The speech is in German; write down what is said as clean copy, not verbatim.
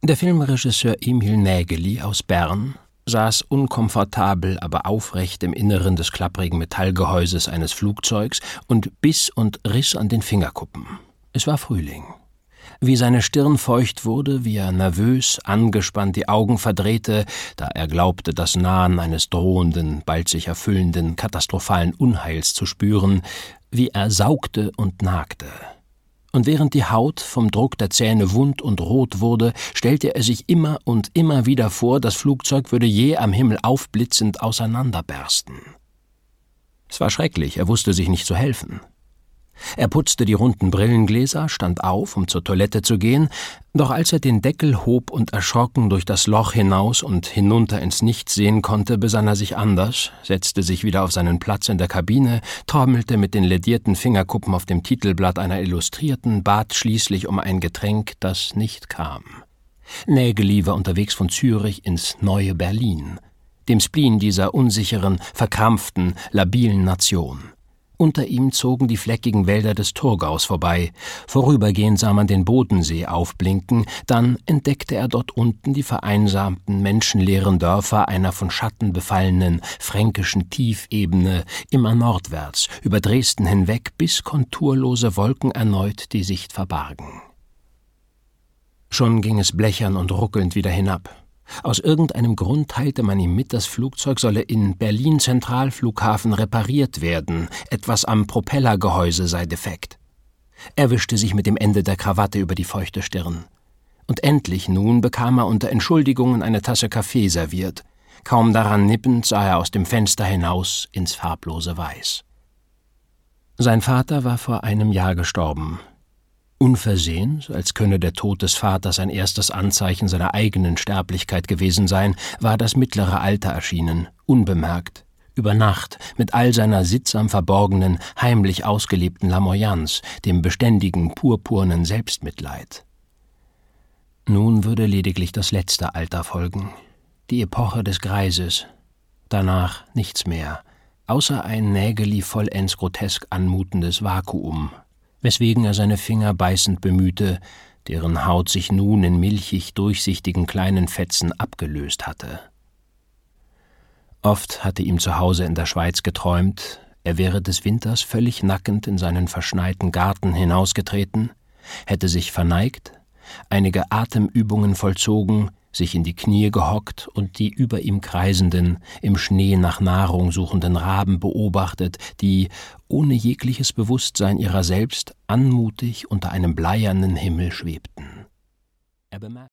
Der Filmregisseur Emil Nägeli aus Bern saß unkomfortabel, aber aufrecht im Inneren des klapprigen Metallgehäuses eines Flugzeugs und biss und riss an den Fingerkuppen. Es war Frühling. Wie seine Stirn feucht wurde, wie er nervös, angespannt die Augen verdrehte, da er glaubte, das Nahen eines drohenden, bald sich erfüllenden, katastrophalen Unheils zu spüren, wie er saugte und nagte. Und während die Haut vom Druck der Zähne wund und rot wurde, stellte er sich immer und immer wieder vor, das Flugzeug würde jäh am Himmel aufblitzend auseinanderbersten. Es war schrecklich, er wusste sich nicht zu helfen. Er putzte die runden Brillengläser, stand auf, um zur Toilette zu gehen, doch als er den Deckel hob und erschrocken durch das Loch hinaus und hinunter ins Nichts sehen konnte, besann er sich anders, setzte sich wieder auf seinen Platz in der Kabine, trommelte mit den ledierten Fingerkuppen auf dem Titelblatt einer Illustrierten, bat schließlich um ein Getränk, das nicht kam. Nägeli war unterwegs von Zürich ins neue Berlin, dem Spleen dieser unsicheren, verkrampften, labilen Nation. Unter ihm zogen die fleckigen Wälder des Thurgaus vorbei. Vorübergehend sah man den Bodensee aufblinken, dann entdeckte er dort unten die vereinsamten, menschenleeren Dörfer einer von Schatten befallenen, fränkischen Tiefebene, immer nordwärts, über Dresden hinweg, bis konturlose Wolken erneut die Sicht verbargen. Schon ging es blechern und ruckelnd wieder hinab. Aus irgendeinem Grund teilte man ihm mit, das Flugzeug solle in Berlin-Zentralflughafen repariert werden, etwas am Propellergehäuse sei defekt. Er wischte sich mit dem Ende der Krawatte über die feuchte Stirn. Und endlich nun bekam er unter Entschuldigungen eine Tasse Kaffee serviert. Kaum daran nippend sah er aus dem Fenster hinaus ins farblose Weiß. Sein Vater war vor einem Jahr gestorben. Unversehens, als könne der Tod des Vaters ein erstes Anzeichen seiner eigenen Sterblichkeit gewesen sein, war das mittlere Alter erschienen, unbemerkt, über Nacht, mit all seiner sittsam verborgenen, heimlich ausgelebten Lamoyanz, dem beständigen, purpurnen Selbstmitleid. Nun würde lediglich das letzte Alter folgen, die Epoche des Greises, danach nichts mehr, außer ein Nägeli vollends grotesk anmutendes Vakuum, weswegen er seine Finger beißend bemühte, deren Haut sich nun in milchig durchsichtigen kleinen Fetzen abgelöst hatte. Oft hatte ihm zu Hause in der Schweiz geträumt, er wäre des Winters völlig nackend in seinen verschneiten Garten hinausgetreten, hätte sich verneigt, einige Atemübungen vollzogen, sich in die Knie gehockt und die über ihm kreisenden, im Schnee nach Nahrung suchenden Raben beobachtet, die, ohne jegliches Bewusstsein ihrer selbst, anmutig unter einem bleiernen Himmel schwebten.